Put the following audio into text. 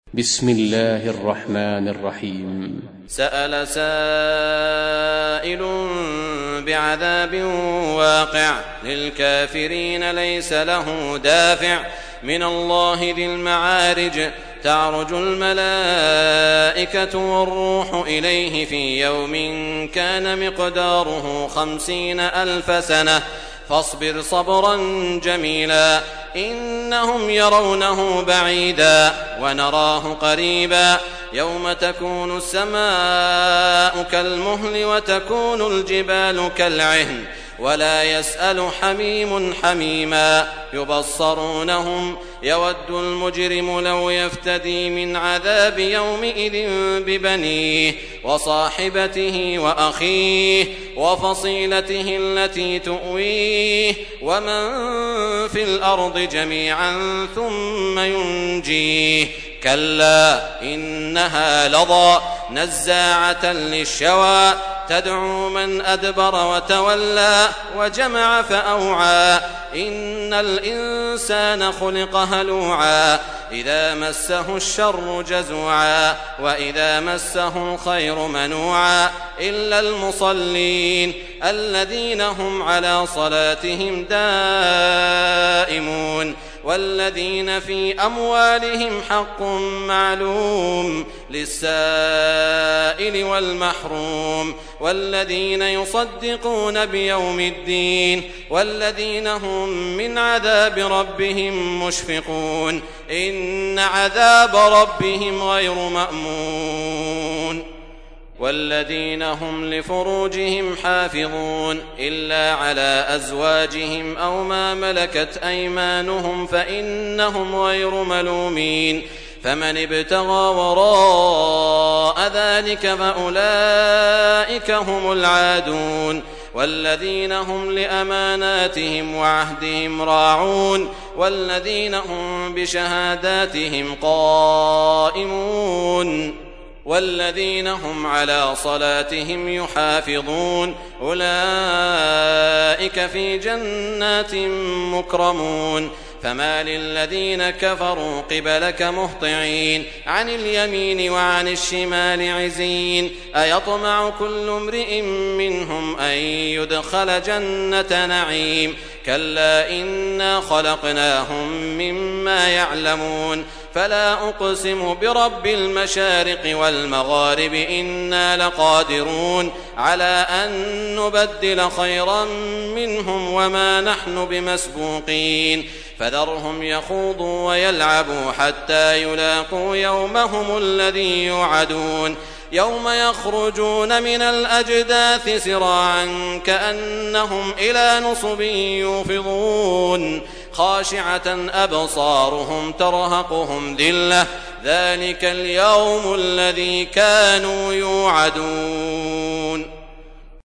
بسم الله الرحمن الرحيم. سأل سائل بعذاب واقع للكافرين ليس له دافع من الله ذي المعارج تعرج الملائكة والروح إليه في يوم كان مقداره 50,000 سنة فاصبر صبرا جميلا إنهم يرونه بعيدا ونراه قريبا يوم تكون السماء كالمهل وتكون الجبال كالعهن ولا يسأل حميم حميما يبصرونهم يود المجرم لو يفتدي من عذاب يومئذ ببنيه وصاحبته وأخيه وفصيلته التي تؤويه ومن في الأرض جميعا ثم ينجيه كلا إنها لظى نزاعة للشوى تدعو من أدبر وتولى وجمع فأوعى إن الإنسان خلق هلوعا إذا مسه الشر جزوعا وإذا مسه الخير منوعا إلا المصلين الذين هم على صلاتهم دائمون والذين في أموالهم حق معلوم للسائل والمحروم والذين يصدقون بيوم الدين والذين هم من عذاب ربهم مشفقون إن عذاب ربهم غير مأمون والذين هم لفروجهم حافظون إلا على أزواجهم أو ما ملكت أيمانهم فإنهم غير ملومين فمن ابتغى وراء ذلك فأولئك هم العادون والذين هم لأماناتهم وعهدهم راعون والذين هم بشهاداتهم قائمون والذين هم على صلاتهم يحافظون أولئك في جنات مكرمون فما للذين كفروا قبلك مهطعين عن اليمين وعن الشمال عزين أيطمع كل امرئ منهم أن يدخل جنة نعيم كلا إنا خلقناهم مما يعلمون فلا أقسم برب المشارق والمغارب إنا لقادرون على أن نبدل خيرا منهم وما نحن بمسبوقين فذرهم يخوضوا ويلعبوا حتى يلاقوا يومهم الذي يوعدون يوم يخرجون من الأجداث سراعا كأنهم إلى نصب يوفضون خاشعة أبصارهم ترهقهم ذلة ذلك اليوم الذي كانوا يوعدون